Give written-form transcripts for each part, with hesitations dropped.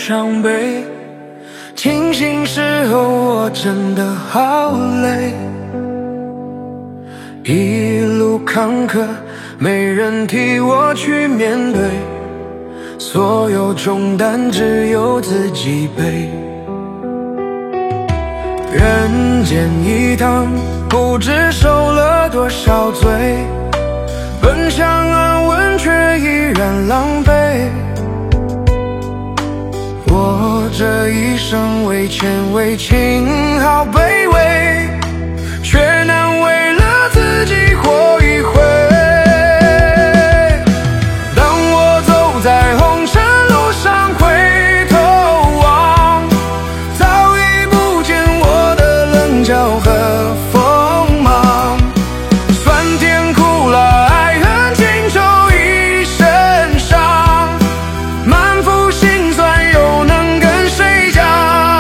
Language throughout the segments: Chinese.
伤悲，清醒时候我真的好累，一路坎坷没人替我去面对，所有重担只有自己背。人间一趟，不知受了多少罪，本想安稳却依然狼狈。我这一生为钱为情好卑微，却难为了自己活一回。当我走在红尘路上回头望，早已不见我的棱角和锋芒。酸甜苦辣爱恨情仇一身伤，满腹心酸又能跟谁讲？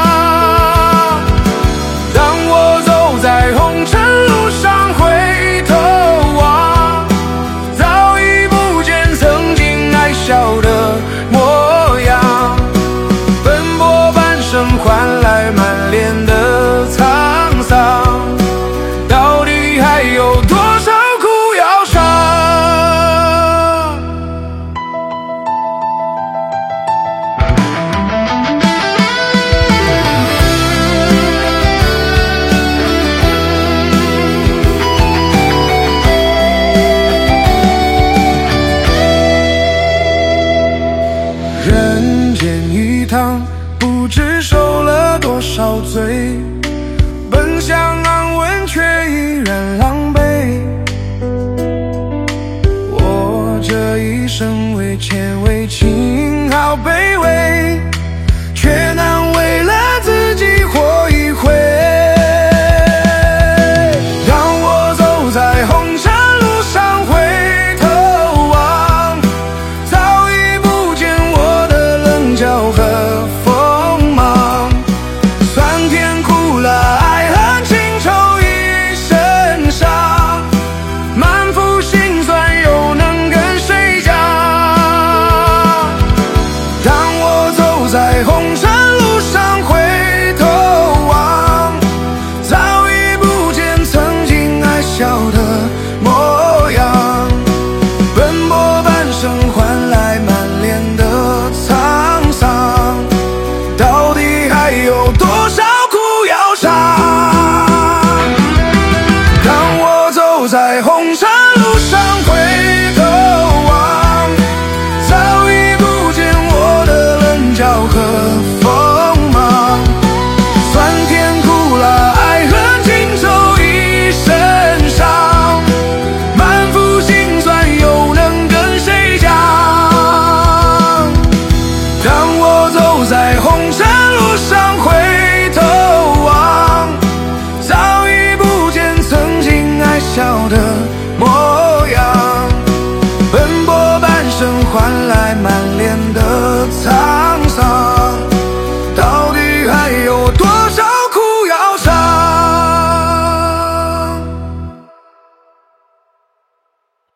当我走在红尘路上回头望，早已不见曾经爱笑的模样。奔波半生换来满脸的沧桑，到底还有多少苦要尝？人间一趟，不知受了多少罪，本想安稳却依然狼狈。我这一生为钱为情好卑微，却难为了自己活一回。当我走在红尘路上回头望，早已不见我的棱角和锋芒。酸甜苦辣爱恨情仇一身伤，满腹心酸又能跟谁讲？当我走在红尘路上回头望，早已不见曾经爱笑的模样。奔波半生换来满脸的沧桑，到底还有多少苦要尝？当我走在红尘路上回头望，早已不见我的棱角和锋芒。酸甜苦辣爱恨情仇一身伤，满腹心酸又能跟谁讲？当我走在红尘路上回